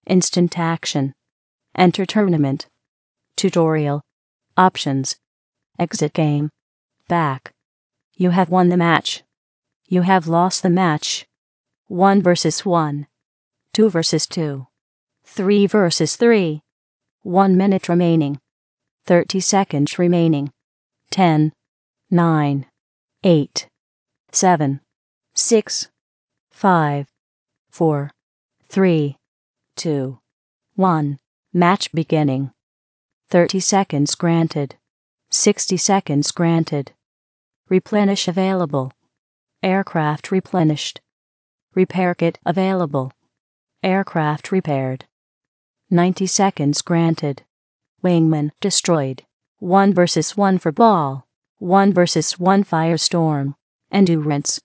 Instant action. Enter tournament. Tutorial. Options. Exit game. Back. You have won the match. You have lost the match. 1 versus 1. 2 versus 2. 3 versus 3. 1 minute remaining. 30 seconds remaining. 10, 9, 8, 7, 6, 5, 4, 3, 2, 1. Match beginning. 30 seconds granted. 60 seconds granted. Replenish available. Aircraft replenished. Repair kit available. Aircraft repaired. 90 seconds granted. Wingman destroyed. 1 versus 1 for ball. 1 versus 1 firestorm. Endurance.